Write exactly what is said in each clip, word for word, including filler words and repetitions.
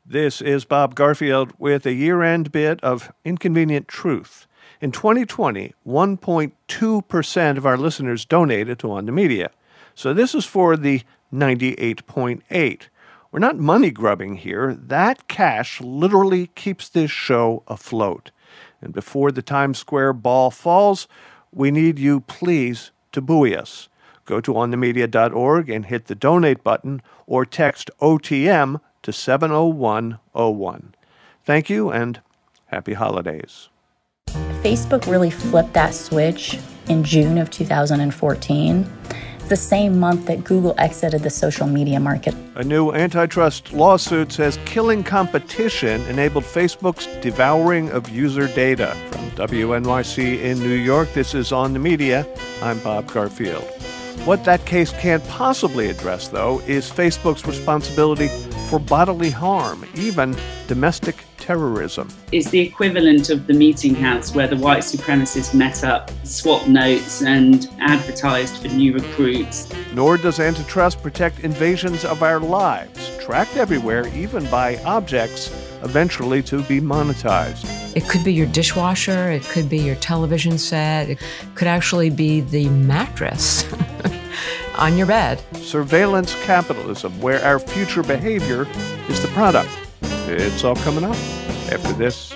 This is Bob Garfield with a year-end bit of inconvenient truth. In twenty twenty, one point two percent of our listeners donated to On the Media. So this is for the ninety-eight point eight. We're not money grubbing here. That cash literally keeps this show afloat. And before the Times Square ball falls, we need you, please, to buoy us. Go to on the media dot org and hit the donate button or text O T M to seven oh one oh one. Thank you and happy holidays. Facebook really flipped that switch in June of two thousand fourteen. It's the same month that Google exited the social media market. A new antitrust lawsuit says killing competition enabled Facebook's devouring of user data. From W N Y C in New York, this is On the Media. I'm Bob Garfield. What that case can't possibly address, though, is Facebook's responsibility for bodily harm, even domestic terrorism. It's the equivalent of the meeting house where the white supremacists met up, swapped notes, and advertised for new recruits. Nor does antitrust protect invasions of our lives, tracked everywhere, even by objects, eventually to be monetized. It could be your dishwasher, it could be your television set, it could actually be the mattress on your bed. Surveillance capitalism, where our future behavior is the product. It's all coming up after this.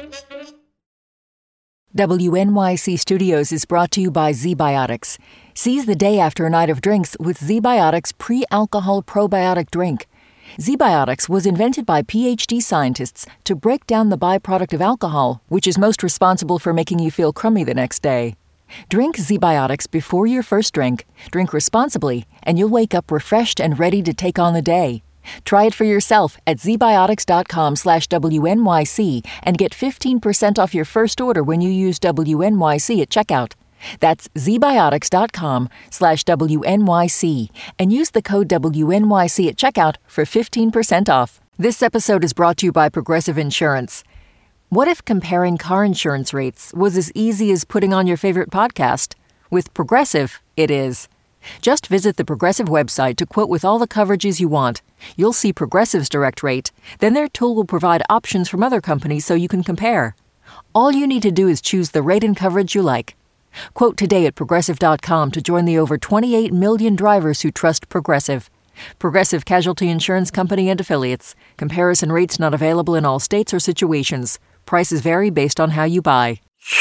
W N Y C Studios is brought to you by ZBiotics. Seize the day after a night of drinks with ZBiotics pre-alcohol probiotic drink. ZBiotics was invented by P H D scientists to break down the byproduct of alcohol, which is most responsible for making you feel crummy the next day. Drink ZBiotics before your first drink, drink responsibly, and you'll wake up refreshed and ready to take on the day. Try it for yourself at zbiotics.com slash WNYC and get fifteen percent off your first order when you use W N Y C at checkout. That's zbiotics.com slash WNYC and use the code W N Y C at checkout for fifteen percent off. This episode is brought to you by Progressive Insurance. What if comparing car insurance rates was as easy as putting on your favorite podcast? With Progressive, it is. Just visit the Progressive website to quote with all the coverages you want. You'll see Progressive's direct rate. Then their tool will provide options from other companies so you can compare. All you need to do is choose the rate and coverage you like. Quote today at Progressive dot com to join the over twenty-eight million drivers who trust Progressive. Progressive Casualty Insurance Company and Affiliates. Comparison rates not available in all states or situations. Prices vary based on how you buy.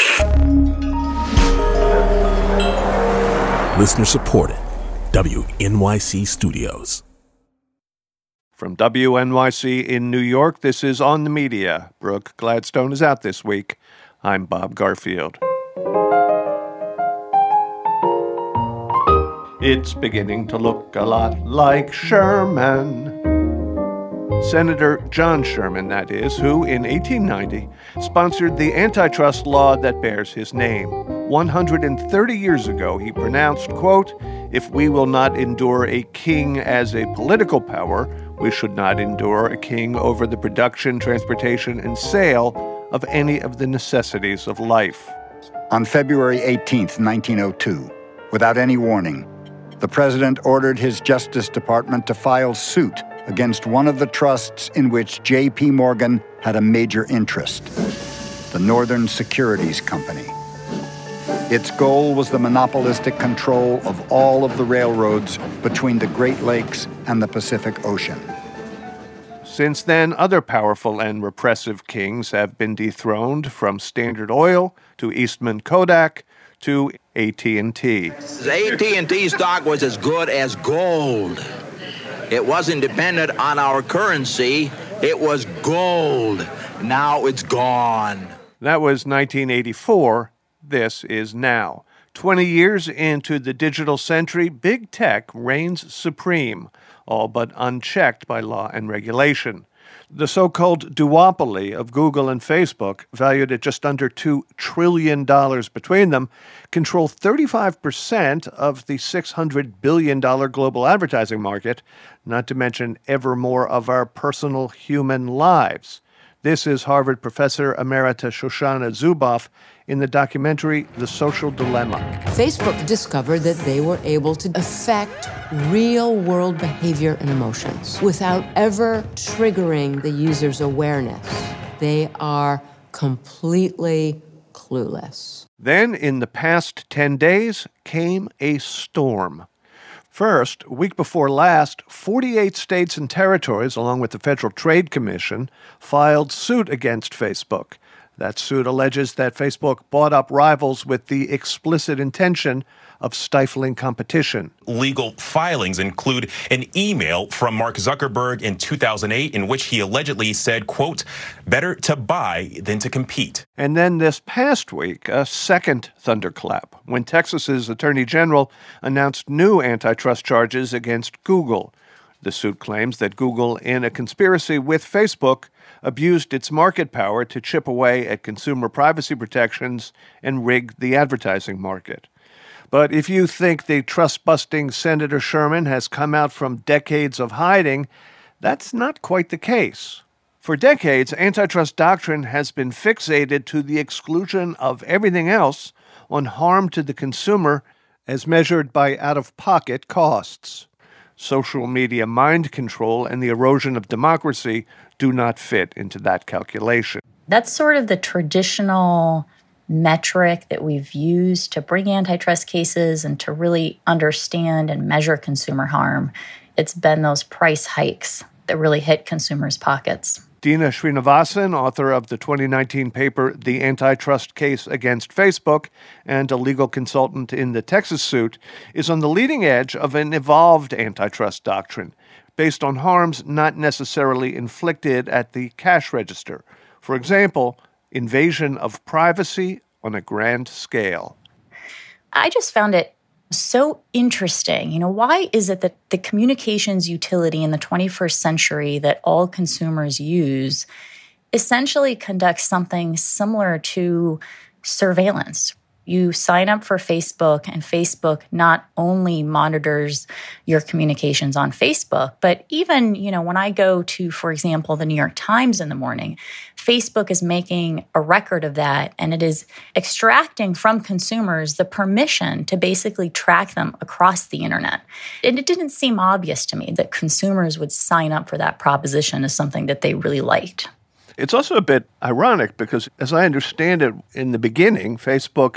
Listener supported. W N Y C Studios. From W N Y C in New York, this is On the Media. Brooke Gladstone is out this week. I'm Bob Garfield. It's beginning to look a lot like Sherman. Senator John Sherman, that is, who in eighteen ninety sponsored the antitrust law that bears his name. one hundred thirty years ago, he pronounced, quote, "If we will not endure a king as a political power, we should not endure a king over the production, transportation, and sale of any of the necessities of life." On February eighteenth, nineteen oh two, without any warning, the president ordered his Justice Department to file suit against one of the trusts in which J P. Morgan had a major interest, the Northern Securities Company. Its goal was the monopolistic control of all of the railroads between the Great Lakes and the Pacific Ocean. Since then, other powerful and repressive kings have been dethroned, from Standard Oil to Eastman Kodak to A T and T. The A T and T stock was as good as gold. It wasn't dependent on our currency. It was gold. Now it's gone. That was nineteen eighty-four. This is now. Twenty years into the digital century, big tech reigns supreme, all but unchecked by law and regulation. The so-called duopoly of Google and Facebook, valued at just under two trillion dollars between them, control thirty-five percent of the six hundred billion dollars global advertising market, not to mention ever more of our personal human lives. This is Harvard professor emerita Shoshana Zuboff in the documentary The Social Dilemma. Facebook discovered that they were able to affect real-world behavior and emotions without ever triggering the user's awareness. They are completely clueless. Then, in the past ten days, came a storm. First, week before last, forty-eight states and territories, along with the Federal Trade Commission, filed suit against Facebook. That suit alleges that Facebook bought up rivals with the explicit intention of stifling competition. Legal filings include an email from Mark Zuckerberg in two thousand eight in which he allegedly said, quote, better to buy than to compete. And then this past week, a second thunderclap, when Texas's Attorney General announced new antitrust charges against Google. The suit claims that Google, in a conspiracy with Facebook, abused its market power to chip away at consumer privacy protections and rig the advertising market. But if you think the trust-busting Senator Sherman has come out from decades of hiding, that's not quite the case. For decades, antitrust doctrine has been fixated to the exclusion of everything else on harm to the consumer as measured by out-of-pocket costs. Social media mind control and the erosion of democracy do not fit into that calculation. That's sort of the traditional metric that we've used to bring antitrust cases and to really understand and measure consumer harm. It's been those price hikes that really hit consumers' pockets. Dina Srinivasan, author of the twenty nineteen paper The Antitrust Case Against Facebook and a legal consultant in the Texas suit, is on the leading edge of an evolved antitrust doctrine based on harms not necessarily inflicted at the cash register. For example, invasion of privacy on a grand scale. I just found it so interesting. You know, why is it that the communications utility in the twenty-first century that all consumers use essentially conducts something similar to surveillance? You sign up for Facebook, and Facebook not only monitors your communications on Facebook, but even, you know, when I go to, for example, the New York Times in the morning, Facebook is making a record of that, and it is extracting from consumers the permission to basically track them across the internet. And it didn't seem obvious to me that consumers would sign up for that proposition as something that they really liked. It's also a bit ironic because, as I understand it, in the beginning, Facebook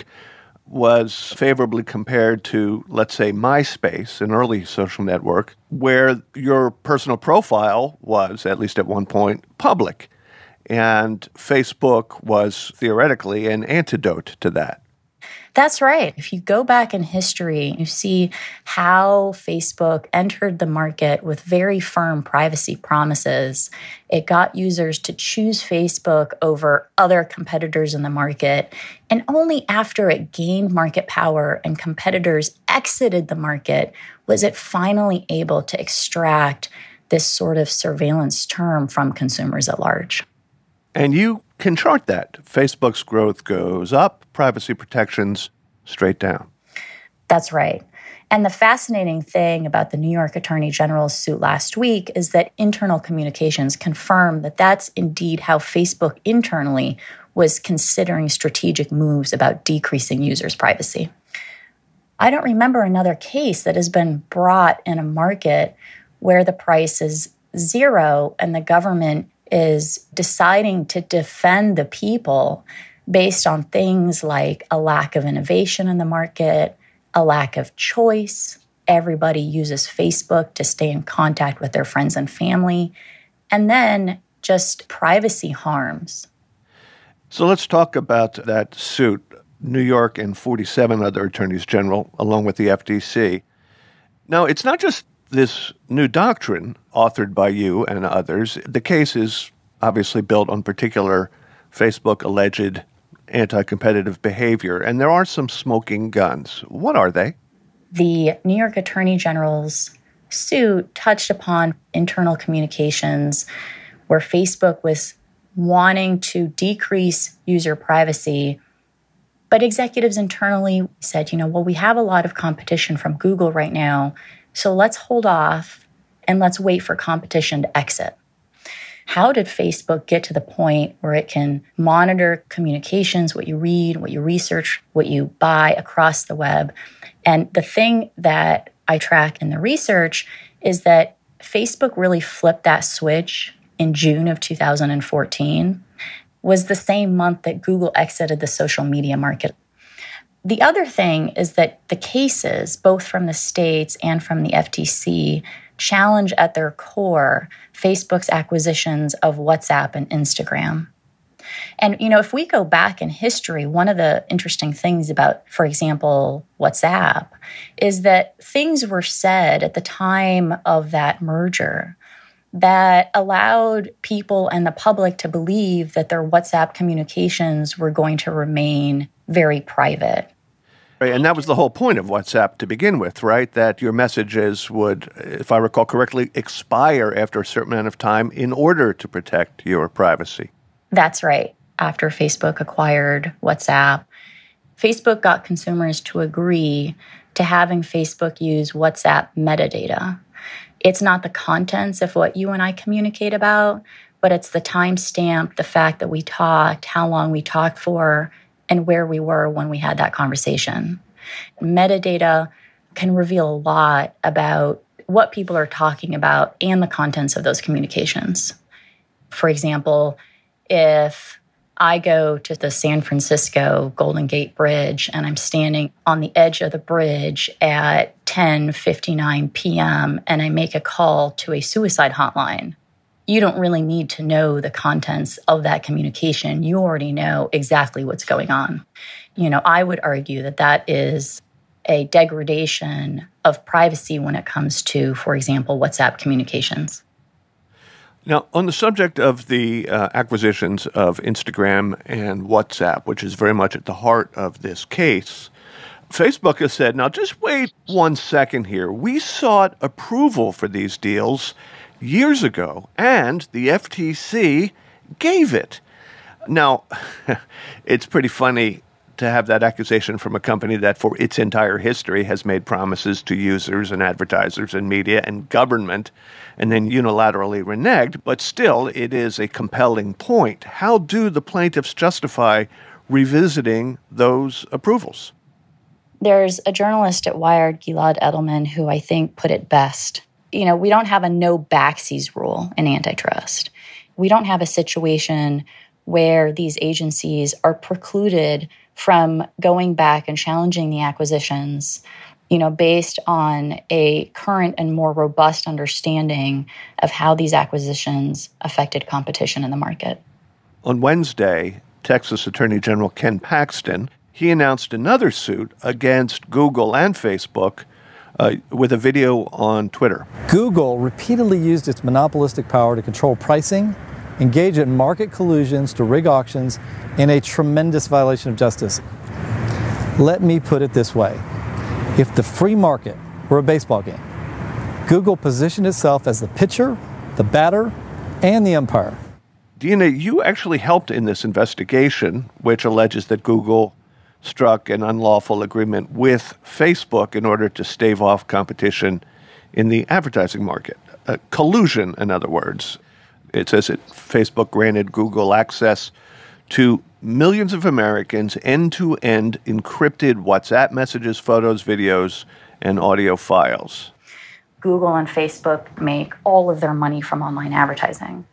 was favorably compared to, let's say, MySpace, an early social network, where your personal profile was, at least at one point, public. And Facebook was theoretically an antidote to that. That's right. If you go back in history, you see how Facebook entered the market with very firm privacy promises. It got users to choose Facebook over other competitors in the market. And only after it gained market power and competitors exited the market was it finally able to extract this sort of surveillance term from consumers at large. And you can chart that. Facebook's growth goes up, privacy protections straight down. That's right. And the fascinating thing about the New York Attorney General's suit last week is that internal communications confirm that that's indeed how Facebook internally was considering strategic moves about decreasing users' privacy. I don't remember another case that has been brought in a market where the price is zero and the government is deciding to defend the people based on things like a lack of innovation in the market, a lack of choice. Everybody uses Facebook to stay in contact with their friends and family, and then just privacy harms. So let's talk about that suit. New York and forty-seven other attorneys general, along with the F T C. Now, it's not just this new doctrine authored by you and others. The case is obviously built on particular Facebook alleged anti-competitive behavior, and there are some smoking guns. What are they? The New York Attorney General's suit touched upon internal communications where Facebook was wanting to decrease user privacy, but executives internally said, you know, well, we have a lot of competition from Google right now, so let's hold off and let's wait for competition to exit. How did Facebook get to the point where it can monitor communications, what you read, what you research, what you buy across the web? And the thing that I track in the research is that Facebook really flipped that switch in June of two thousand fourteen, was the same month that Google exited the social media market. The other thing is that the cases, both from the states and from the F T C, challenge at their core Facebook's acquisitions of WhatsApp and Instagram. And, you know, if we go back in history, one of the interesting things about, for example, WhatsApp, is that things were said at the time of that merger that allowed people and the public to believe that their WhatsApp communications were going to remain very private. Right, and that was the whole point of WhatsApp to begin with, right? That your messages would, if I recall correctly, expire after a certain amount of time in order to protect your privacy. That's right. After Facebook acquired WhatsApp, Facebook got consumers to agree to having Facebook use WhatsApp metadata. It's not the contents of what you and I communicate about, but it's the timestamp, the fact that we talked, how long we talked for, and where we were when we had that conversation. Metadata can reveal a lot about what people are talking about and the contents of those communications. For example, if I go to the San Francisco Golden Gate Bridge and I'm standing on the edge of the bridge at ten fifty-nine p.m. and I make a call to a suicide hotline, you don't really need to know the contents of that communication. You already know exactly what's going on. You know, I would argue that that is a degradation of privacy when it comes to, for example, WhatsApp communications. Now, on the subject of the uh, acquisitions of Instagram and WhatsApp, which is very much at the heart of this case, Facebook has said, now just wait one second here. We sought approval for these deals years ago, and the F T C gave it. Now, it's pretty funny to have that accusation from a company that for its entire history has made promises to users and advertisers and media and government and then unilaterally reneged, but still it is a compelling point. How do the plaintiffs justify revisiting those approvals? There's a journalist at Wired, Gilad Edelman, who I think put it best. You know, we don't have a no backsies rule in antitrust. We don't have a situation where these agencies are precluded from going back and challenging the acquisitions, you know, based on a current and more robust understanding of how these acquisitions affected competition in the market. On Wednesday, Texas Attorney General Ken Paxton, he announced another suit against Google and Facebook uh, with a video on Twitter. Google repeatedly used its monopolistic power to control pricing, engage in market collusions to rig auctions, in a tremendous violation of justice. Let me put it this way. If the free market were a baseball game, Google positioned itself as the pitcher, the batter, and the umpire. Dina, you actually helped in this investigation, which alleges that Google struck an unlawful agreement with Facebook in order to stave off competition in the advertising market. Uh, collusion, in other words. It says that Facebook granted Google access to millions of Americans' end-to-end encrypted WhatsApp messages, photos, videos, and audio files. Google and Facebook make all of their money from online advertising.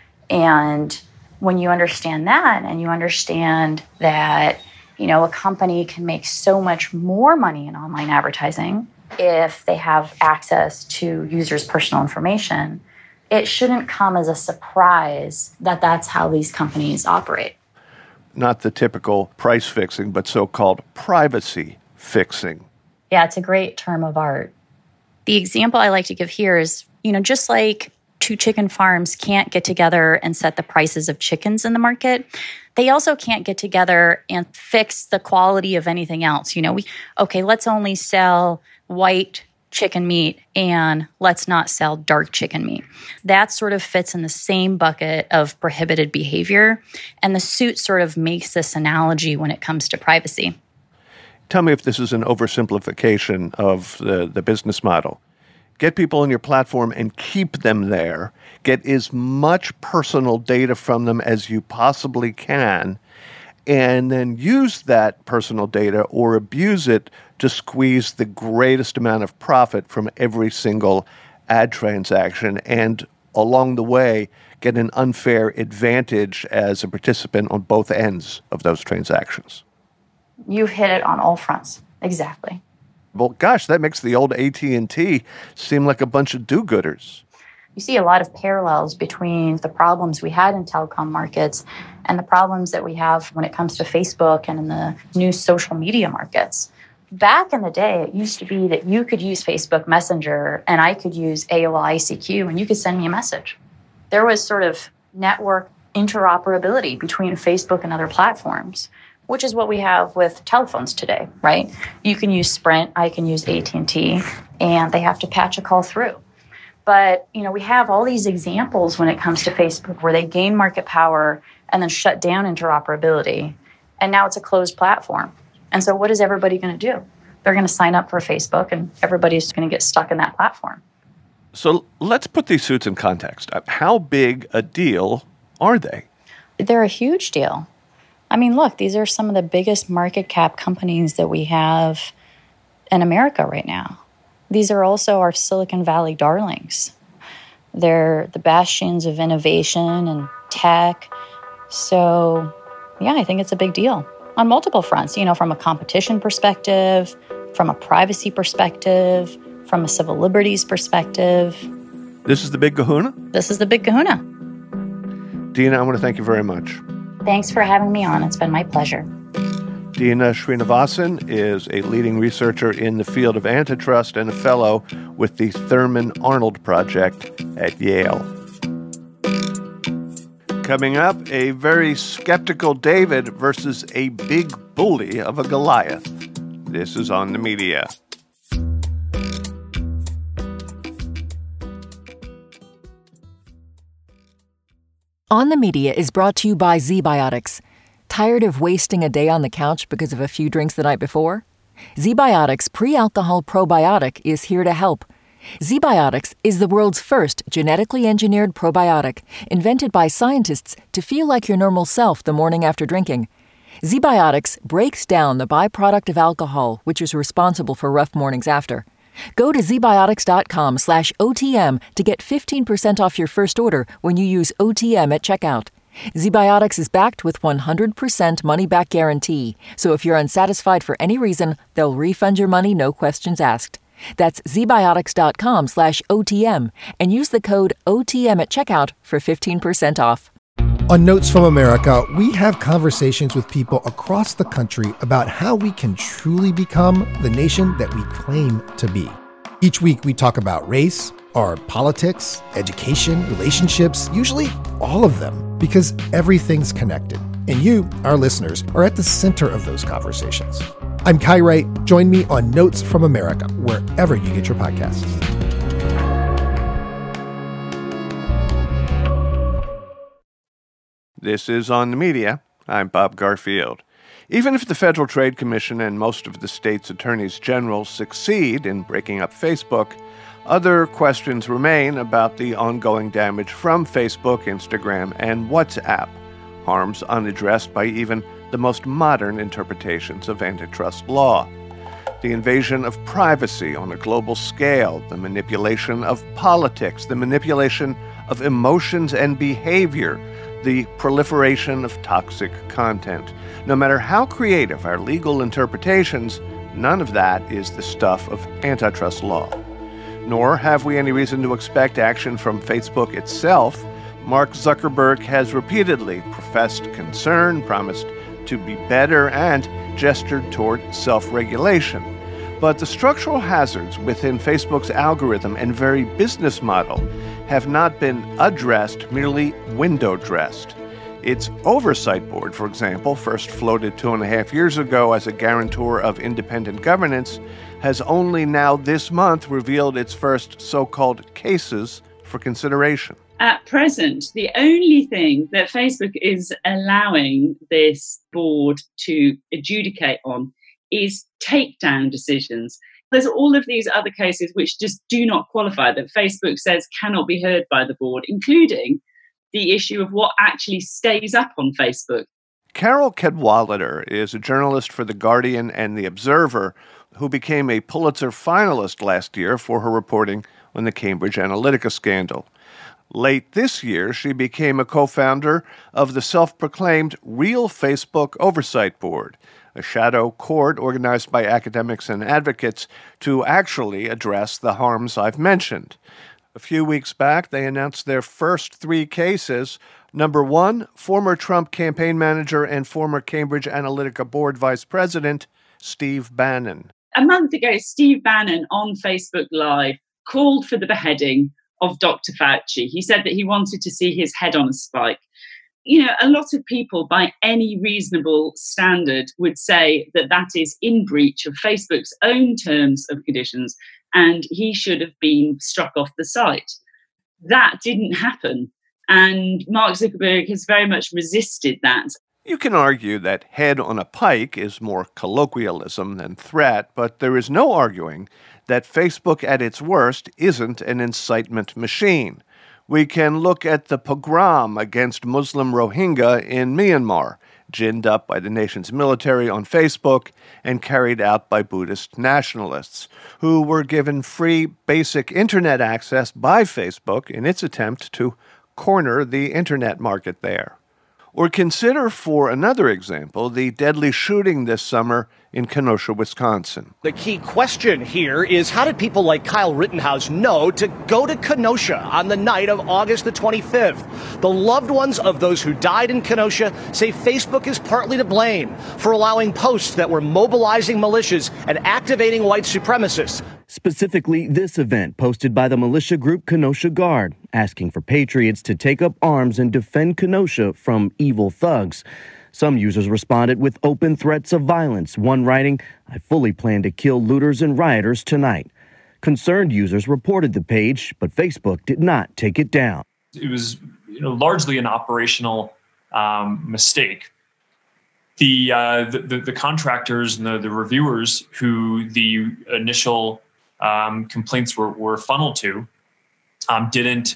And when you understand that, and you understand that, you know, a company can make so much more money in online advertising if they have access to users' personal information, it shouldn't come as a surprise that that's how these companies operate. Not the typical price fixing, but so-called privacy fixing. Yeah, it's a great term of art. The example I like to give here is, you know, just like two chicken farms can't get together and set the prices of chickens in the market, they also can't get together and fix the quality of anything else. You know, we, okay, let's only sell white chicken meat and let's not sell dark chicken meat. That sort of fits in the same bucket of prohibited behavior. And the suit sort of makes this analogy when it comes to privacy. Tell me if this is an oversimplification of the, the business model. get people on your platform and keep them there, get as much personal data from them as you possibly can, and then use that personal data or abuse it to squeeze the greatest amount of profit from every single ad transaction, and along the way, get an unfair advantage as a participant on both ends of those transactions. You've hit it on all fronts. Exactly. Well, gosh, that makes the old A T and T seem like a bunch of do-gooders. You see a lot of parallels between the problems we had in telecom markets and the problems that we have when it comes to Facebook and in the new social media markets. Back in the day, it used to be that you could use Facebook Messenger and I could use A O L I C Q and you could send me a message. There was sort of network interoperability between Facebook and other platforms, which is what we have with telephones today, right? You can use Sprint, I can use A T and T, and they have to patch a call through. But, you know, we have all these examples when it comes to Facebook where they gain market power and then shut down interoperability. And now it's a closed platform. And so what is everybody going to do? They're going to sign up for Facebook and everybody's going to get stuck in that platform. So let's put these suits in context. How big a deal are they? They're a huge deal. I mean, look, these are some of the biggest market cap companies that we have in America right now. These are also our Silicon Valley darlings. They're the bastions of innovation and tech. So, yeah, I think it's a big deal on multiple fronts, you know, from a competition perspective, from a privacy perspective, from a civil liberties perspective. This is the Big Kahuna? This is the Big Kahuna. Dina, I want to thank you very much. Thanks for having me on. It's been my pleasure. Dina Srinivasan is a leading researcher in the field of antitrust and a fellow with the Thurman Arnold Project at Yale. Coming up, a very skeptical David versus a big bully of a Goliath. This is On the Media. On the Media is brought to you by ZBiotics. Tired of wasting a day on the couch because of a few drinks the night before? ZBiotics Pre-Alcohol Probiotic is here to help. ZBiotics is the world's first genetically engineered probiotic, invented by scientists to feel like your normal self the morning after drinking. ZBiotics breaks down the byproduct of alcohol, which is responsible for rough mornings after. Go to zbiotics.com slash OTM to get fifteen percent off your first order when you use O T M at checkout. ZBiotics is backed with one hundred percent money-back guarantee, so if you're unsatisfied for any reason, they'll refund your money, no questions asked. That's zbiotics.com slash OTM and use the code O T M at checkout for fifteen percent off. On Notes from America, we have conversations with people across the country about how we can truly become the nation that we claim to be. Each week, we talk about race, our politics, education, relationships, usually all of them, because everything's connected. And you, our listeners, are at the center of those conversations. I'm Kai Wright. Join me on Notes from America, wherever you get your podcasts. This is On the Media. I'm Bob Garfield. Even if the Federal Trade Commission and most of the state's attorneys general succeed in breaking up Facebook, other questions remain about the ongoing damage from Facebook, Instagram, and WhatsApp, harms unaddressed by even the most modern interpretations of antitrust law. The invasion of privacy on a global scale, the manipulation of politics, the manipulation of emotions and behavior, the proliferation of toxic content. No matter how creative our legal interpretations, none of that is the stuff of antitrust law. Nor have we any reason to expect action from Facebook itself. Mark Zuckerberg has repeatedly professed concern, promised to be better, and gestured toward self-regulation. But the structural hazards within Facebook's algorithm and very business model have not been addressed, merely window-dressed. Its oversight board, for example, first floated two and a half years ago as a guarantor of independent governance, has only now this month revealed its first so-called cases for consideration. At present, the only thing that Facebook is allowing this board to adjudicate on is takedown decisions. There's all of these other cases which just do not qualify, that Facebook says cannot be heard by the board, including the issue of what actually stays up on Facebook. Carol Cadwalader is a journalist for The Guardian and The Observer who became a Pulitzer finalist last year for her reporting on the Cambridge Analytica scandal. Late this year, she became a co-founder of the self-proclaimed Real Facebook Oversight Board, a shadow court organized by academics and advocates to actually address the harms I've mentioned. A few weeks back, they announced their first three cases. Number one, former Trump campaign manager and former Cambridge Analytica board vice president, Steve Bannon. A month ago, Steve Bannon on Facebook Live called for the beheading of Doctor Fauci. He said that he wanted to see his head on a spike. You know, a lot of people by any reasonable standard would say that that is in breach of Facebook's own terms of conditions, and he should have been struck off the site. That didn't happen. And Mark Zuckerberg has very much resisted that. You can argue that head on a pike is more colloquialism than threat, but there is no arguing that Facebook at its worst isn't an incitement machine. We can look at the pogrom against Muslim Rohingya in Myanmar, ginned up by the nation's military on Facebook and carried out by Buddhist nationalists, who were given free basic internet access by Facebook in its attempt to corner the internet market there. Or consider, for another example, the deadly shooting this summer in Kenosha, Wisconsin. The key question here is, how did people like Kyle Rittenhouse know to go to Kenosha on the night of August the twenty-fifth? The loved ones of those who died in Kenosha say Facebook is partly to blame for allowing posts that were mobilizing militias and activating white supremacists. Specifically, this event posted by the militia group Kenosha Guard, asking for patriots to take up arms and defend Kenosha from evil thugs. Some users responded with open threats of violence, one writing, "I fully plan to kill looters and rioters tonight." Concerned users reported the page, but Facebook did not take it down. It was, you know, largely an operational um, mistake. The, uh, the, the the contractors and the, the reviewers who the initial um, complaints were, were funneled to um, didn't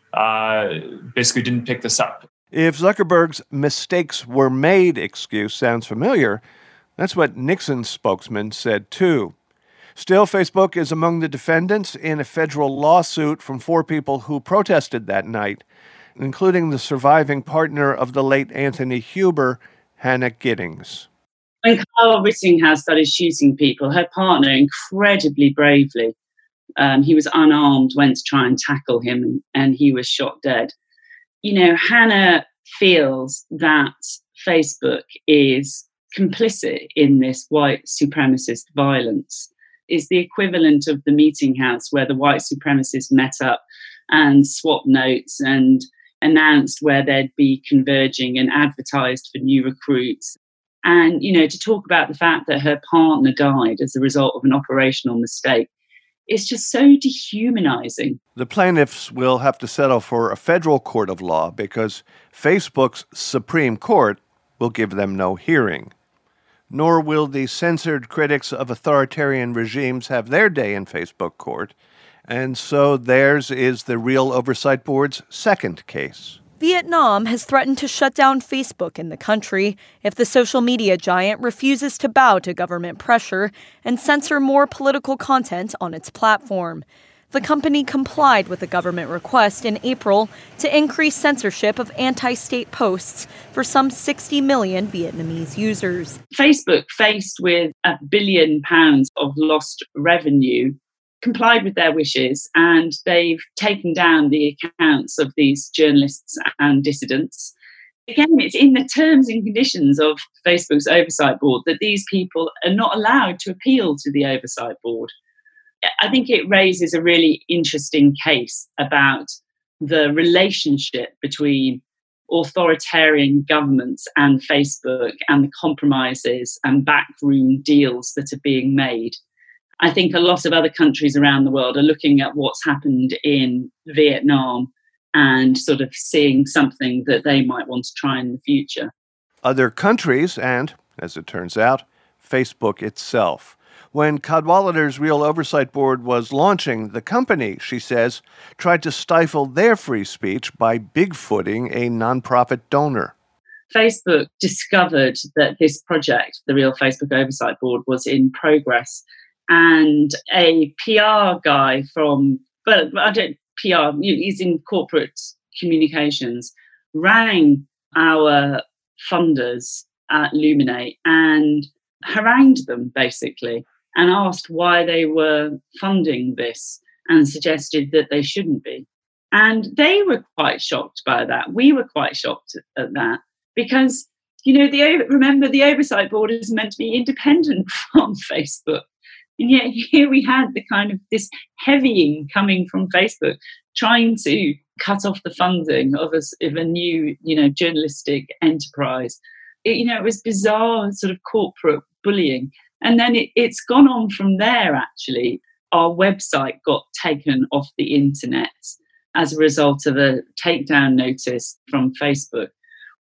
uh, basically didn't pick this up. If Zuckerberg's mistakes were made excuse sounds familiar, that's what Nixon's spokesman said too. Still, Facebook is among the defendants in a federal lawsuit from four people who protested that night, including the surviving partner of the late Anthony Huber, Hannah Giddings. When Kyle Rittenhouse started shooting people, her partner, incredibly bravely, um, he was unarmed, went to try and tackle him, and, and he was shot dead. You know, Hannah feels that Facebook is complicit in this white supremacist violence. It's the equivalent of the meeting house where the white supremacists met up and swapped notes and announced where they'd be converging and advertised for new recruits. And, you know, to talk about the fact that her partner died as a result of an operational mistake, it's just so dehumanizing. The plaintiffs will have to settle for a federal court of law because Facebook's Supreme Court will give them no hearing. Nor will the censored critics of authoritarian regimes have their day in Facebook court, and so theirs is the Real Oversight Board's second case. Vietnam has threatened to shut down Facebook in the country if the social media giant refuses to bow to government pressure and censor more political content on its platform. The company complied with a government request in April to increase censorship of anti-state posts for some sixty million Vietnamese users. Facebook, faced with a billion pounds of lost revenue, complied with their wishes, and they've taken down the accounts of these journalists and dissidents. Again, it's in the terms and conditions of Facebook's oversight board that these people are not allowed to appeal to the oversight board. I think it raises a really interesting case about the relationship between authoritarian governments and Facebook and the compromises and backroom deals that are being made. I think a lot of other countries around the world are looking at what's happened in Vietnam and sort of seeing something that they might want to try in the future. Other countries and, as it turns out, Facebook itself. When Cadwallader's Real Oversight Board was launching, the company, she says, tried to stifle their free speech by bigfooting a nonprofit donor. Facebook discovered that this project, the Real Facebook Oversight Board, was in progress. And a P R guy from, well, I don't, P R, he's in corporate communications, rang our funders at Luminate and harangued them, basically, and asked why they were funding this and suggested that they shouldn't be. And they were quite shocked by that. We were quite shocked at that because, you know, the remember, the Oversight Board is meant to be independent from Facebook. And yet here we had the kind of this heavying coming from Facebook, trying to cut off the funding of a, of a new, you know, journalistic enterprise. It, you know, it was bizarre sort of corporate bullying. And then it, it's gone on from there, actually. Our website got taken off the internet as a result of a takedown notice from Facebook.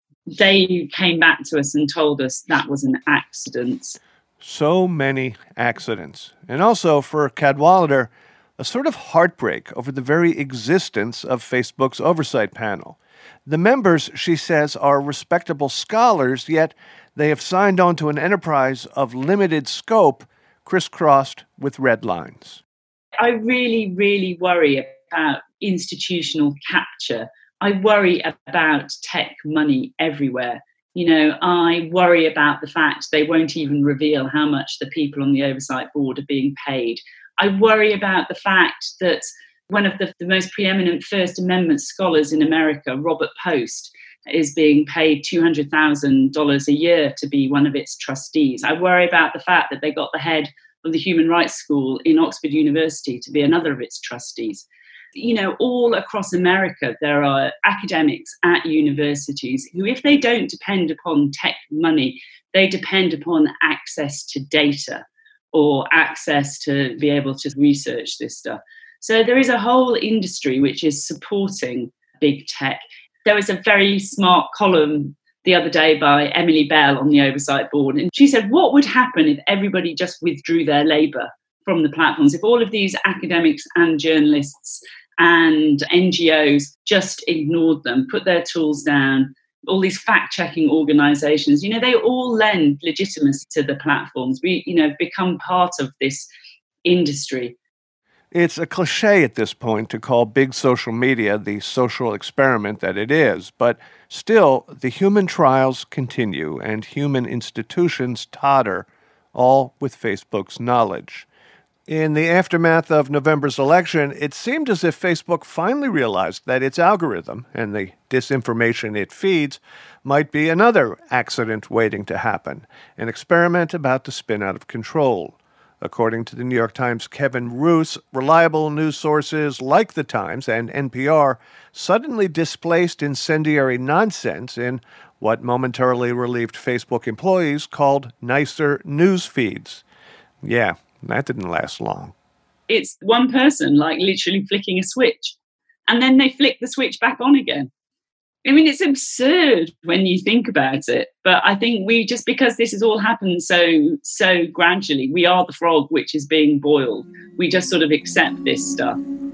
They came back to us and told us that was an accident. So many accidents. And also, for Cadwallader, a sort of heartbreak over the very existence of Facebook's oversight panel. The members, she says, are respectable scholars, yet they have signed on to an enterprise of limited scope, crisscrossed with red lines. I really, really worry about institutional capture. I worry about tech money everywhere. You know, I worry about the fact they won't even reveal how much the people on the Oversight Board are being paid. I worry about the fact that one of the, the most preeminent First Amendment scholars in America, Robert Post, is being paid two hundred thousand dollars a year to be one of its trustees. I worry about the fact that they got the head of the Human Rights School in Oxford University to be another of its trustees. You know, all across America, there are academics at universities who, if they don't depend upon tech money, they depend upon access to data or access to be able to research this stuff. So there is a whole industry which is supporting big tech. There was a very smart column the other day by Emily Bell on the Oversight Board, and she said, what would happen if everybody just withdrew their labour from the platforms, if all of these academics and journalists and N G Os just ignored them, put their tools down, all these fact-checking organisations, you know, they all lend legitimacy to the platforms. We, you know, become part of this industry. It's a cliche at this point to call big social media the social experiment that it is, but still, the human trials continue and human institutions totter, all with Facebook's knowledge. In the aftermath of November's election, it seemed as if Facebook finally realized that its algorithm and the disinformation it feeds might be another accident waiting to happen, an experiment about to spin out of control. According to the New York Times' Kevin Roose, reliable news sources like The Times and N P R suddenly displaced incendiary nonsense in what momentarily relieved Facebook employees called nicer news feeds. Yeah, that didn't last long. It's one person, like literally flicking a switch, and then they flick the switch back on again. I mean, it's absurd when you think about it. But I think we, just because this has all happened so, so gradually, we are the frog which is being boiled. We just sort of accept this stuff.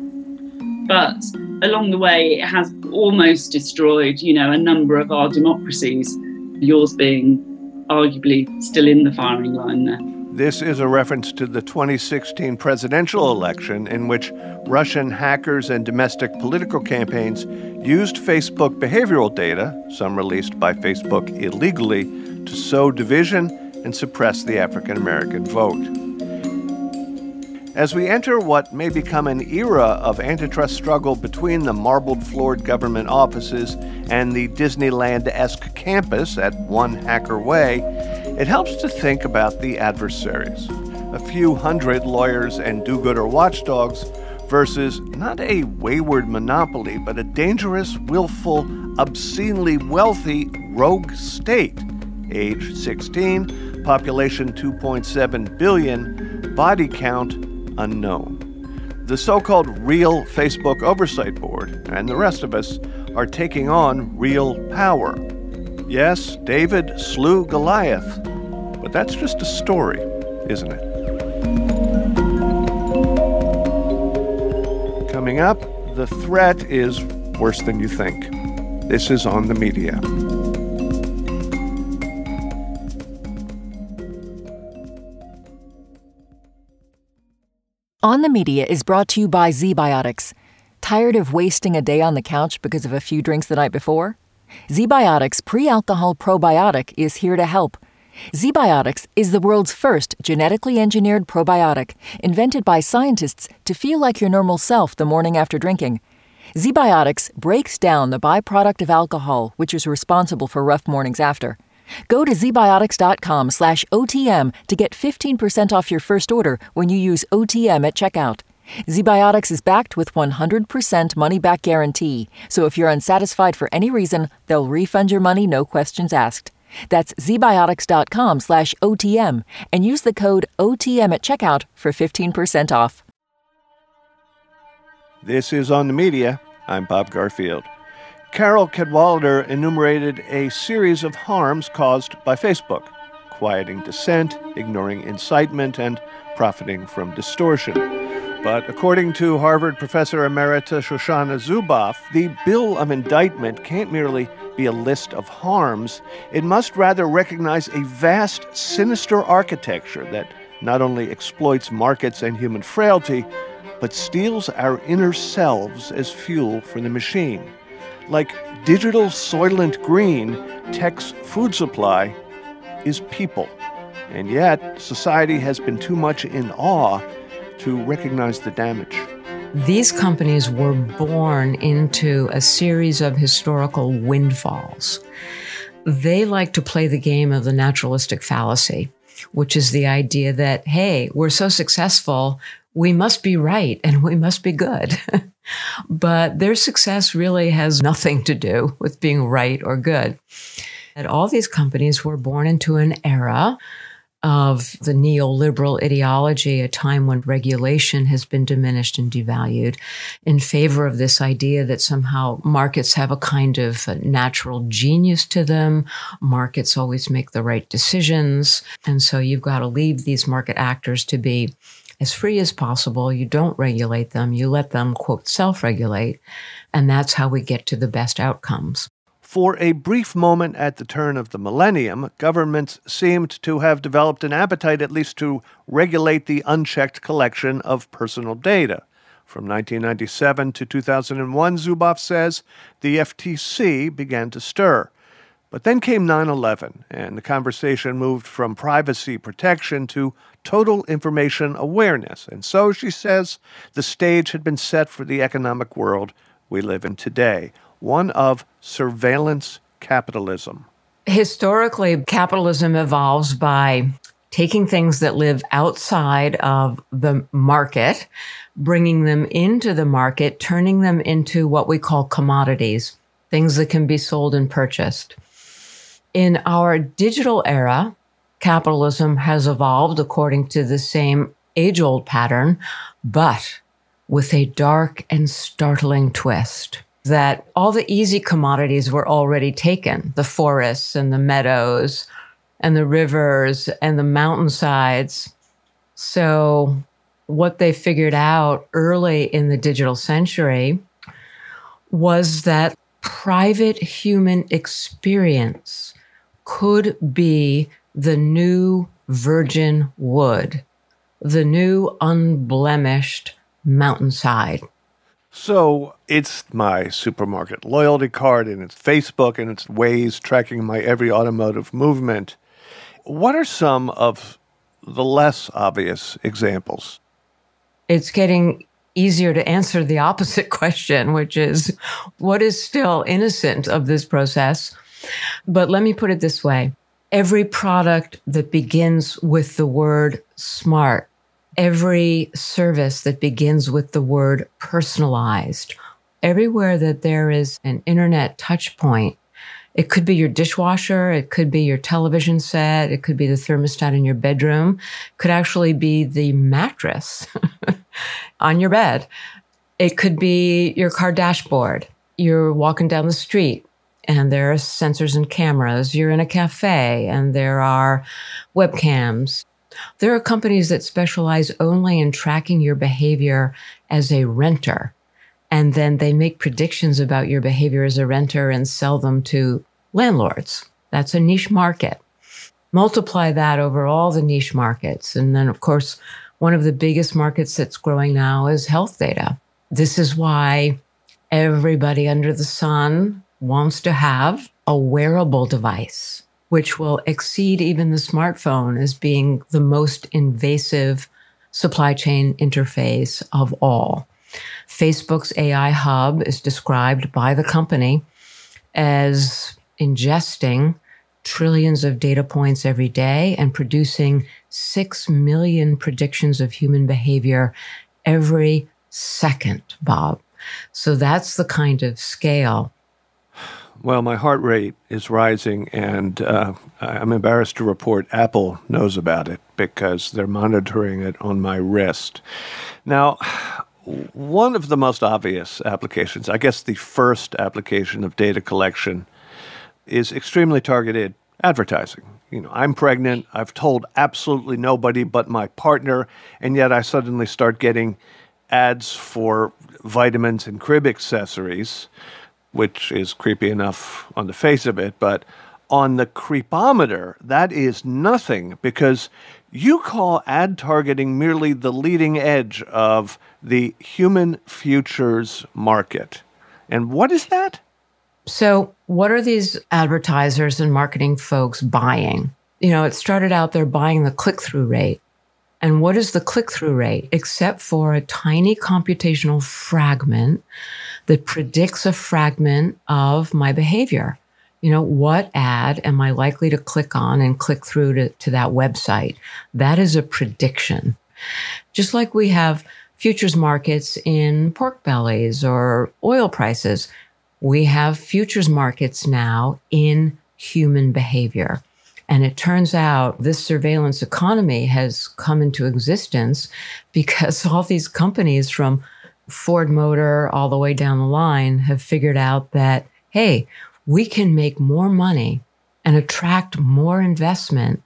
But along the way, it has almost destroyed, you know, a number of our democracies, yours being arguably still in the firing line there. This is a reference to the twenty sixteen presidential election in which Russian hackers and domestic political campaigns used Facebook behavioral data, some released by Facebook illegally, to sow division and suppress the African American vote. As we enter what may become an era of antitrust struggle between the marbled-floored government offices and the Disneyland-esque campus at One Hacker Way, it helps to think about the adversaries. A few hundred lawyers and do-gooder watchdogs versus not a wayward monopoly, but a dangerous, willful, obscenely wealthy rogue state. Age sixteen, population two point seven billion, body count unknown. The so-called Real Facebook Oversight Board and the rest of us are taking on real power. Yes, David slew Goliath, but that's just a story, isn't it? Coming up, the threat is worse than you think. This is On the Media. On the Media is brought to you by ZBiotics. Tired of wasting a day on the couch because of a few drinks the night before? ZBiotics Pre-Alcohol Probiotic is here to help. ZBiotics is the world's first genetically engineered probiotic, invented by scientists to feel like your normal self the morning after drinking. ZBiotics breaks down the byproduct of alcohol, which is responsible for rough mornings after. Go to zbiotics.com slash OTM to get fifteen percent off your first order when you use O T M at checkout. ZBiotics is backed with one hundred percent money-back guarantee, so if you're unsatisfied for any reason, they'll refund your money, no questions asked. That's zbiotics.com slash OTM and use the code O T M at checkout for fifteen percent off. This is On the Media. I'm Bob Garfield. Carol Cadwalder enumerated a series of harms caused by Facebook: quieting dissent, ignoring incitement, and profiting from distortion. But according to Harvard professor emerita Shoshana Zuboff, the bill of indictment can't merely be a list of harms. It must rather recognize a vast, sinister architecture that not only exploits markets and human frailty, but steals our inner selves as fuel for the machine. Like digital Soylent Green, tech's food supply is people. And yet, society has been too much in awe to recognize the damage. These companies were born into a series of historical windfalls. They like to play the game of the naturalistic fallacy, which is the idea that, hey, we're so successful, we must be right and we must be good. But their success really has nothing to do with being right or good. And all these companies were born into an era of the neoliberal ideology, a time when regulation has been diminished and devalued, in favor of this idea that somehow markets have a kind of natural genius to them. Markets always make the right decisions. And so you've got to leave these market actors to be as free as possible. You don't regulate them. You let them, quote, self-regulate. And that's how we get to the best outcomes. For a brief moment at the turn of the millennium, governments seemed to have developed an appetite at least to regulate the unchecked collection of personal data. From nineteen ninety-seven to two thousand one, Zuboff says, the F T C began to stir. But then came nine eleven, and the conversation moved from privacy protection to total information awareness. And so, she says, the stage had been set for the economic world we live in today, one of surveillance capitalism. Historically, capitalism evolves by taking things that live outside of the market, bringing them into the market, turning them into what we call commodities, things that can be sold and purchased. In our digital era, capitalism has evolved according to the same age-old pattern, but with a dark and startling twist. That all the easy commodities were already taken, the forests and the meadows and the rivers and the mountainsides. So what they figured out early in the digital century was that private human experience could be the new virgin wood, the new unblemished mountainside. So it's my supermarket loyalty card, and it's Facebook, and it's Waze tracking my every automotive movement. What are some of the less obvious examples? It's getting easier to answer the opposite question, which is, what is still innocent of this process? But let me put it this way. Every product that begins with the word smart, every service that begins with the word personalized, everywhere that there is an internet touch point, it could be your dishwasher, it could be your television set, it could be the thermostat in your bedroom, could actually be the mattress on your bed. It could be your car dashboard. You're walking down the street and there are sensors and cameras. You're in a cafe and there are webcams. There are companies that specialize only in tracking your behavior as a renter. And then they make predictions about your behavior as a renter and sell them to landlords. That's a niche market. Multiply that over all the niche markets. And then, of course, one of the biggest markets that's growing now is health data. This is why everybody under the sun wants to have a wearable device, which will exceed even the smartphone as being the most invasive supply chain interface of all. Facebook's A I hub is described by the company as ingesting trillions of data points every day and producing six million predictions of human behavior every second, Bob. So that's the kind of scale. Well, my heart rate is rising, and uh, I'm embarrassed to report Apple knows about it because they're monitoring it on my wrist. Now, one of the most obvious applications, I guess the first application of data collection, is extremely targeted advertising. You know, I'm pregnant, I've told absolutely nobody but my partner, and yet I suddenly start getting ads for vitamins and crib accessories, which is creepy enough on the face of it, but on the creepometer, that is nothing, because you call ad targeting merely the leading edge of the human futures market. And what is that? So what are these advertisers and marketing folks buying? You know, it started out they're buying the click-through rate. And what is the click-through rate except for a tiny computational fragment that predicts a fragment of my behavior? You know, what ad am I likely to click on and click through to, to that website? That is a prediction. Just like we have futures markets in pork bellies or oil prices, we have futures markets now in human behavior. And it turns out this surveillance economy has come into existence because all these companies from Ford Motor all the way down the line have figured out that, hey, we can make more money and attract more investment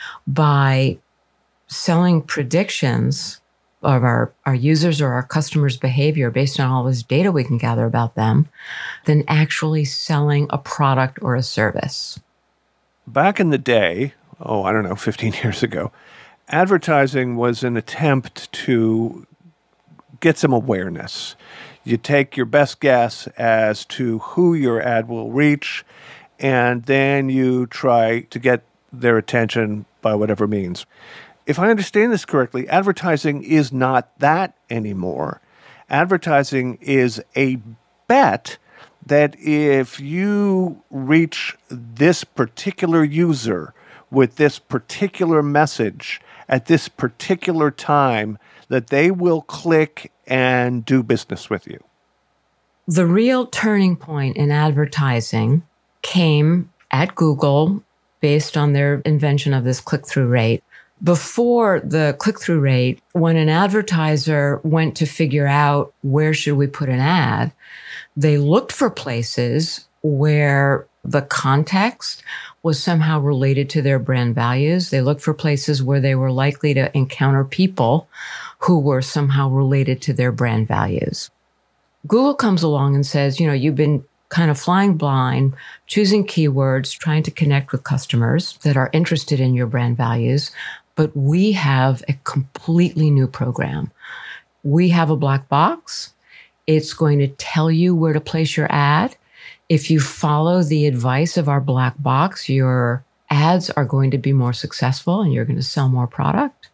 by selling predictions of our, our users or our customers' behavior based on all this data we can gather about them than actually selling a product or a service. Back in the day, oh, I don't know, fifteen years ago, advertising was an attempt to get some awareness. You take your best guess as to who your ad will reach, and then you try to get their attention by whatever means. If I understand this correctly, advertising is not that anymore. Advertising is a bet that if you reach this particular user with this particular message at this particular time, that they will click and do business with you. The real turning point in advertising came at Google based on their invention of this click-through rate. Before the click-through rate, when an advertiser went to figure out where should we put an ad, they looked for places where the context was somehow related to their brand values. They looked for places where they were likely to encounter people who were somehow related to their brand values. Google comes along and says, you know, you've been kind of flying blind, choosing keywords, trying to connect with customers that are interested in your brand values, but we have a completely new program. We have a black box. It's going to tell you where to place your ad. If you follow the advice of our black box, your ads are going to be more successful and you're going to sell more product.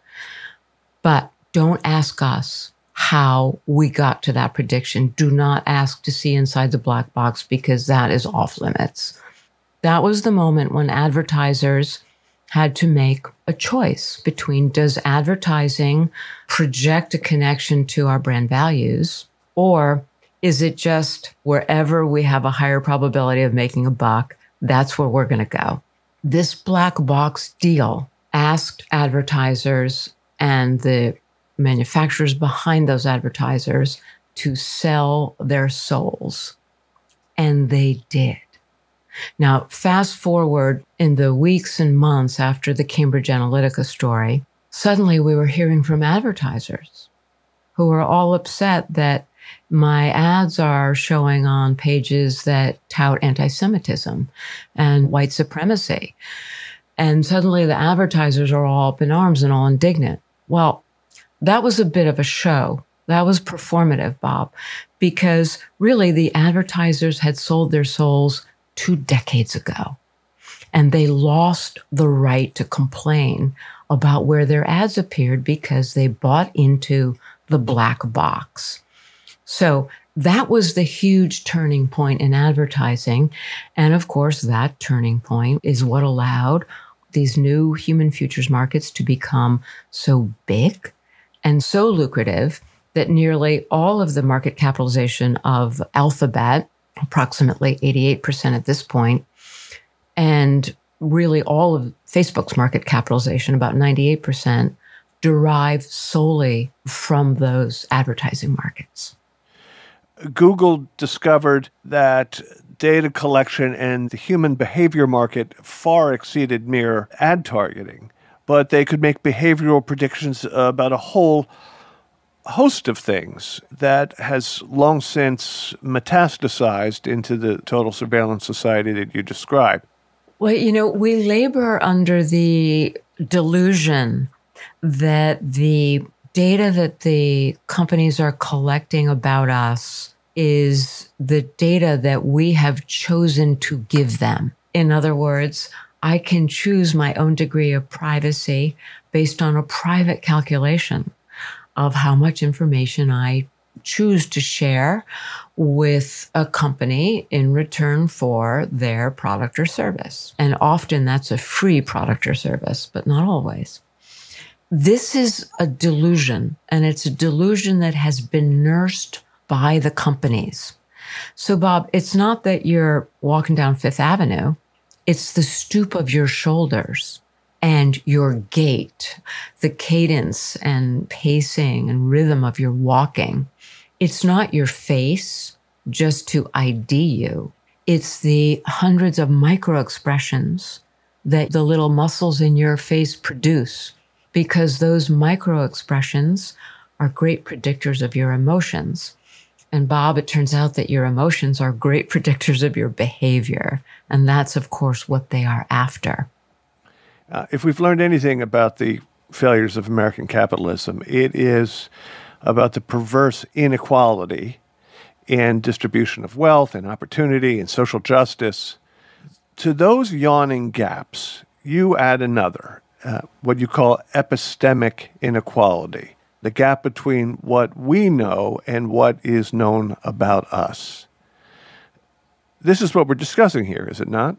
But don't ask us how we got to that prediction. Do not ask to see inside the black box because that is off limits. That was the moment when advertisers had to make a choice between, does advertising project a connection to our brand values, or is it just wherever we have a higher probability of making a buck, that's where we're going to go? This black box deal asked advertisers and the manufacturers behind those advertisers to sell their souls. And they did. Now, fast forward in the weeks and months after the Cambridge Analytica story, suddenly we were hearing from advertisers who were all upset that, My ads are showing on pages that tout anti-Semitism and white supremacy. And suddenly the advertisers are all up in arms and all indignant. Well, that was a bit of a show. That was performative, Bob, because really the advertisers had sold their souls two decades ago. And they lost the right to complain about where their ads appeared because they bought into the black box. So that was the huge turning point in advertising. And of course, that turning point is what allowed these new human futures markets to become so big and so lucrative that nearly all of the market capitalization of Alphabet, approximately eighty-eight percent at this point, and really all of Facebook's market capitalization, about ninety-eight percent, derive solely from those advertising markets. Google discovered that data collection and the human behavior market far exceeded mere ad targeting, but they could make behavioral predictions about a whole host of things that has long since metastasized into the total surveillance society that you describe. Well, you know, we labor under the delusion that the data that the companies are collecting about us is the data that we have chosen to give them. In other words, I can choose my own degree of privacy based on a private calculation of how much information I choose to share with a company in return for their product or service. And often that's a free product or service, but not always. This is a delusion, and it's a delusion that has been nursed by the companies. So, Bob, it's not that you're walking down Fifth Avenue. It's the stoop of your shoulders and your gait, the cadence and pacing and rhythm of your walking. It's not your face just to I D you. It's the hundreds of micro expressions that the little muscles in your face produce, because those micro expressions are great predictors of your emotions. And Bob, it turns out that your emotions are great predictors of your behavior. And that's, of course, what they are after. Uh, if we've learned anything about the failures of American capitalism, it is about the perverse inequality in distribution of wealth and opportunity and social justice. To those yawning gaps, you add another, uh, what you call epistemic inequality, the gap between what we know and what is known about us. This is what we're discussing here, is it not?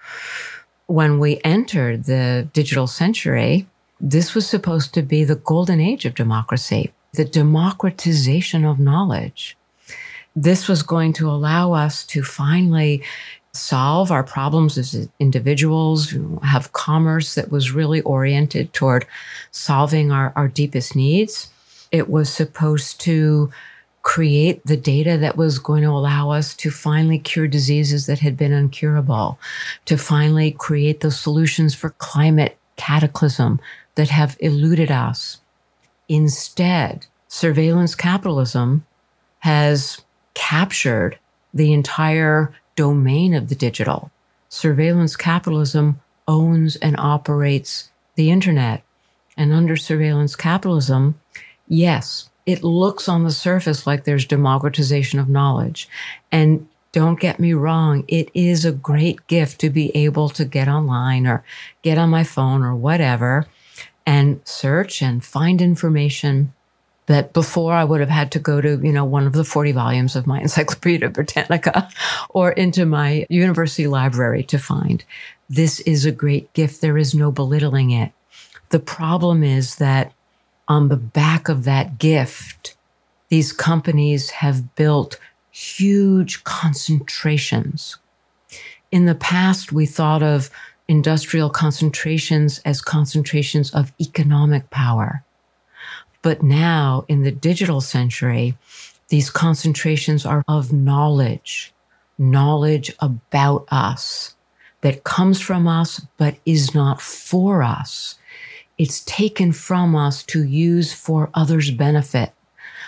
When we entered the digital century, this was supposed to be the golden age of democracy, the democratization of knowledge. This was going to allow us to finally solve our problems as individuals, have commerce that was really oriented toward solving our, our deepest needs. It was supposed to create the data that was going to allow us to finally cure diseases that had been incurable, to finally create those solutions for climate cataclysm that have eluded us. Instead, surveillance capitalism has captured the entire domain of the digital. Surveillance capitalism owns and operates the internet. And under surveillance capitalism, yes, it looks on the surface like there's democratization of knowledge. And don't get me wrong, it is a great gift to be able to get online or get on my phone or whatever and search and find information that before I would have had to go to, you know, one of the forty volumes of my Encyclopedia Britannica or into my university library to find. This is a great gift. There is no belittling it. The problem is that on the back of that gift, these companies have built huge concentrations. In the past, we thought of industrial concentrations as concentrations of economic power. But now, in the digital century, these concentrations are of knowledge, knowledge about us that comes from us but is not for us. It's taken from us to use for others' benefit.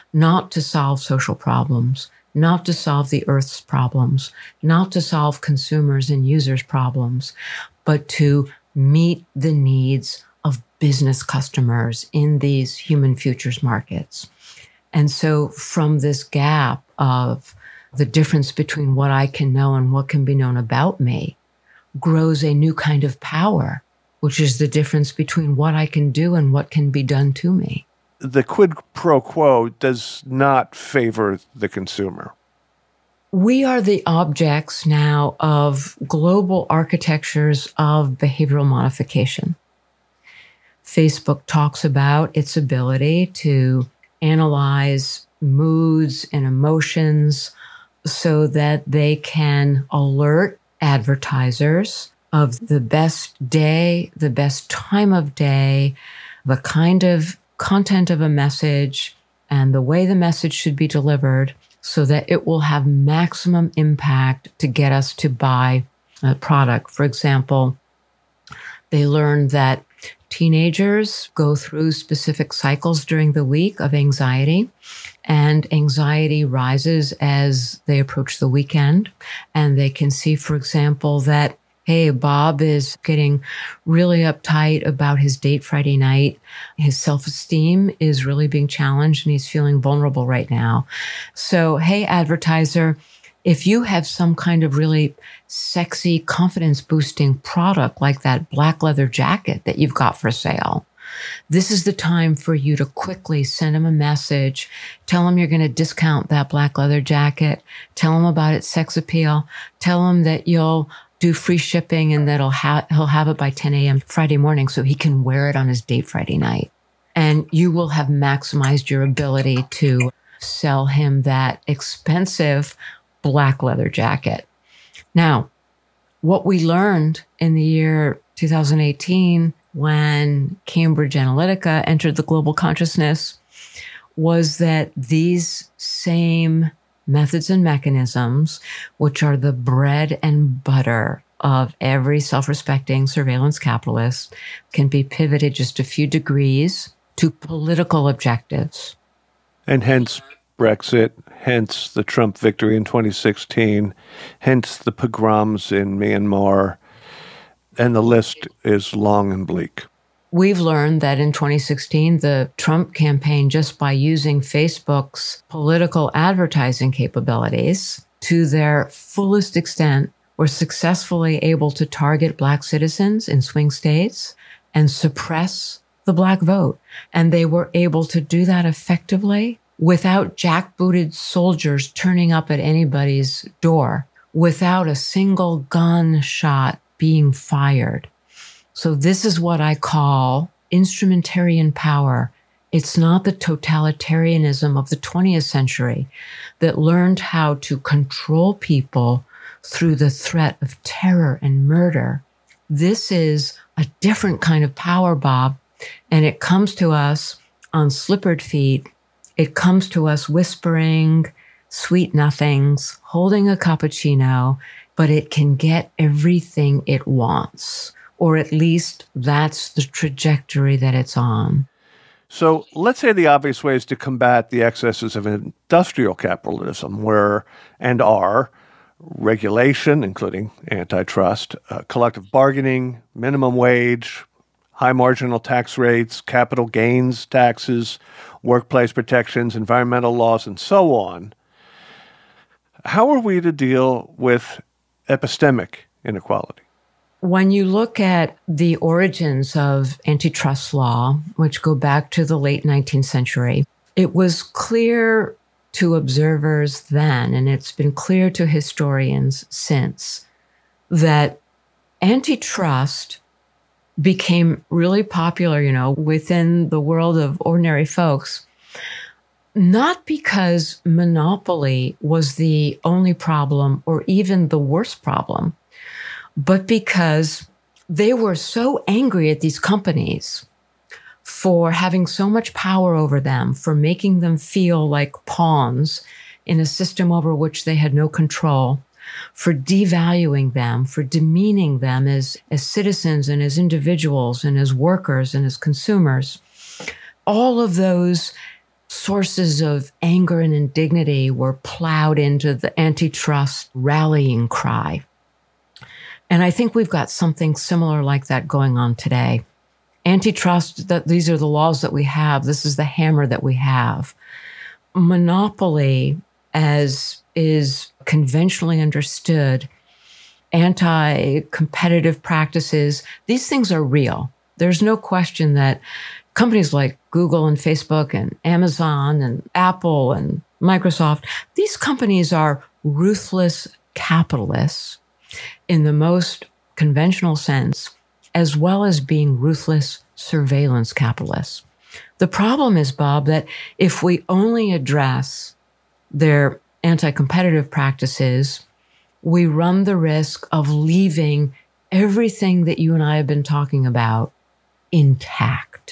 not to solve social problems, not to solve the Earth's problems, not to solve consumers' and users' problems, but to meet the needs of business customers in these human futures markets. And so from this gap of the difference between what I can know and what can be known about me grows a new kind of power, which is the difference between what I can do and what can be done to me. The quid pro quo does not favor the consumer. We are the objects now of global architectures of behavioral modification. Facebook talks about its ability to analyze moods and emotions so that they can alert advertisers of the best day, the best time of day, the kind of content of a message, and the way the message should be delivered so that it will have maximum impact to get us to buy a product. For example, they learned that teenagers go through specific cycles during the week of anxiety, and anxiety rises as they approach the weekend. And they can see, for example, that, hey, Bob is getting really uptight about his date Friday night. His self-esteem is really being challenged and he's feeling vulnerable right now. So, hey, advertiser, if you have some kind of really sexy, confidence-boosting product like that black leather jacket that you've got for sale, this is the time for you to quickly send him a message, tell him you're going to discount that black leather jacket, tell him about its sex appeal, tell him that you'll do free shipping and that he'll, ha- he'll have it by ten a.m. Friday morning so he can wear it on his date Friday night. And you will have maximized your ability to sell him that expensive black leather jacket. Now, what we learned in the year two thousand eighteen when Cambridge Analytica entered the global consciousness was that these same methods and mechanisms, which are the bread and butter of every self-respecting surveillance capitalist, can be pivoted just a few degrees to political objectives. And hence Brexit, hence the Trump victory in twenty sixteen, hence the pogroms in Myanmar, and the list is long and bleak. We've learned that in twenty sixteen, the Trump campaign, just by using Facebook's political advertising capabilities to their fullest extent, were successfully able to target Black citizens in swing states and suppress the Black vote. And they were able to do that effectively without jackbooted soldiers turning up at anybody's door, without a single gunshot being fired. So this is what I call instrumentarian power. It's not the totalitarianism of the twentieth century that learned how to control people through the threat of terror and murder. This is a different kind of power, Bob, and it comes to us on slippered feet. It comes to us whispering sweet nothings, holding a cappuccino, but it can get everything it wants, or at least that's the trajectory that it's on. So let's say the obvious ways to combat the excesses of industrial capitalism were and are regulation, including antitrust, uh, collective bargaining, minimum wage, high marginal tax rates, capital gains taxes, workplace protections, environmental laws, and so on. How are we to deal with epistemic inequality? When you look at the origins of antitrust law, which go back to the late nineteenth century, it was clear to observers then, and it's been clear to historians since, that antitrust became really popular, you know, within the world of ordinary folks, not because monopoly was the only problem or even the worst problem, but because they were so angry at these companies for having so much power over them, for making them feel like pawns in a system over which they had no control, for devaluing them, for demeaning them as, as citizens and as individuals and as workers and as consumers. All of those sources of anger and indignity were plowed into the antitrust rallying cry. And I think we've got something similar like that going on today. Antitrust, that these are the laws that we have. This is the hammer that we have. Monopoly, as is conventionally understood, anti-competitive practices, these things are real. There's no question that companies like Google and Facebook and Amazon and Apple and Microsoft, these companies are ruthless capitalists in the most conventional sense, as well as being ruthless surveillance capitalists. The problem is, Bob, that if we only address their anti-competitive practices, we run the risk of leaving everything that you and I have been talking about intact.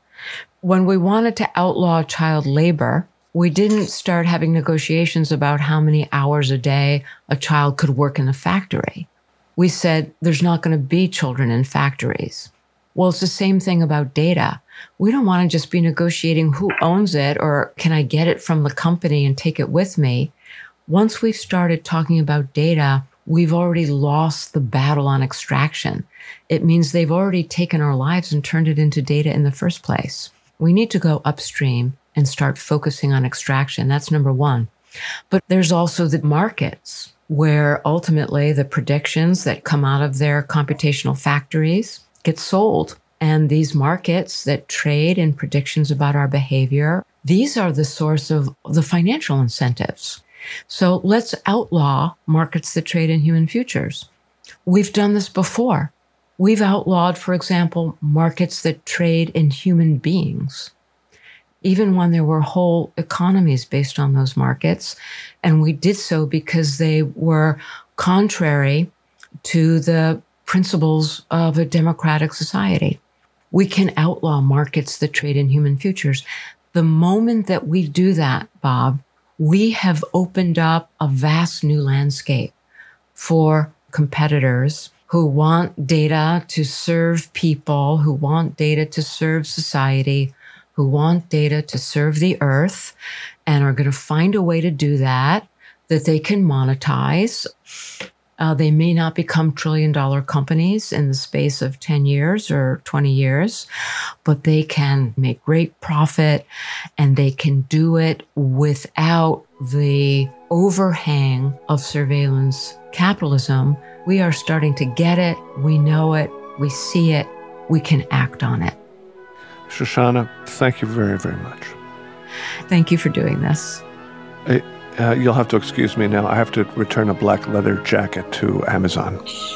When we wanted to outlaw child labor, we didn't start having negotiations about how many hours a day a child could work in a factory. We said there's not going to be children in factories. Well, it's the same thing about data. We don't want to just be negotiating who owns it or can I get it from the company and take it with me. Once we've started talking about data, we've already lost the battle on extraction. It means they've already taken our lives and turned it into data in the first place. We need to go upstream and start focusing on extraction. That's number one. But there's also the markets where ultimately the predictions that come out of their computational factories get sold. And these markets that trade in predictions about our behavior, these are the source of the financial incentives. So let's outlaw markets that trade in human futures. We've done this before. We've outlawed, for example, markets that trade in human beings, even when there were whole economies based on those markets. And we did so because they were contrary to the principles of a democratic society. We can outlaw markets that trade in human futures. The moment that we do that, Bob, we have opened up a vast new landscape for competitors who want data to serve people, who want data to serve society, who want data to serve the earth, and are going to find a way to do that, that they can monetize. Uh, they may not become trillion-dollar companies in the space of ten years or twenty years, but they can make great profit, and they can do it without the overhang of surveillance capitalism. We are starting to get it. We know it. We see it. We can act on it. Shoshana, thank you very, very much. Thank you for doing this. I, Uh, you'll have to excuse me now. I have to return a black leather jacket to Amazon.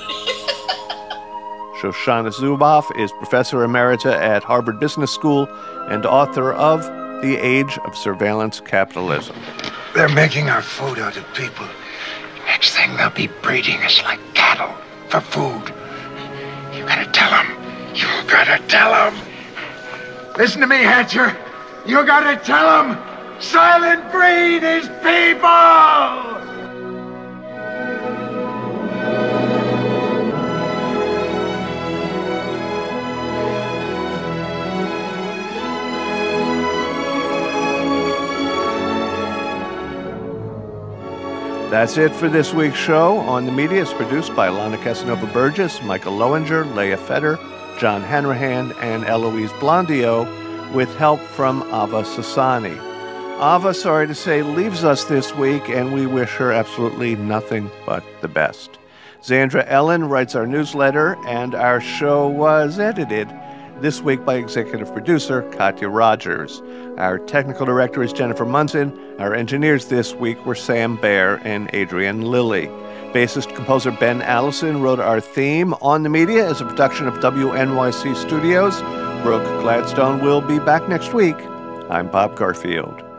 Shoshana Zuboff is Professor Emerita at Harvard Business School and author of The Age of Surveillance Capitalism. They're making our food out of people. Next thing, they'll be breeding us like cattle for food. You gotta tell them. You gotta tell them. Listen to me, Hatcher. You gotta tell them. Silent breed is people! That's it for this week's show. On the Media is produced by Lana Casanova Burgess, Michael Lowinger, Leah Fetter, John Hanrahan, and Eloise Blondio, with help from Ava Sassani. Ava, sorry to say, leaves us this week, and we wish her absolutely nothing but the best. Zandra Ellen writes our newsletter, and our show was edited this week by executive producer Katya Rogers. Our technical director is Jennifer Munson. Our engineers this week were Sam Baer and Adrian Lilly. Bassist-composer Ben Allison wrote our theme. On the Media is a production of W N Y C Studios. Brooke Gladstone will be back next week. I'm Bob Garfield.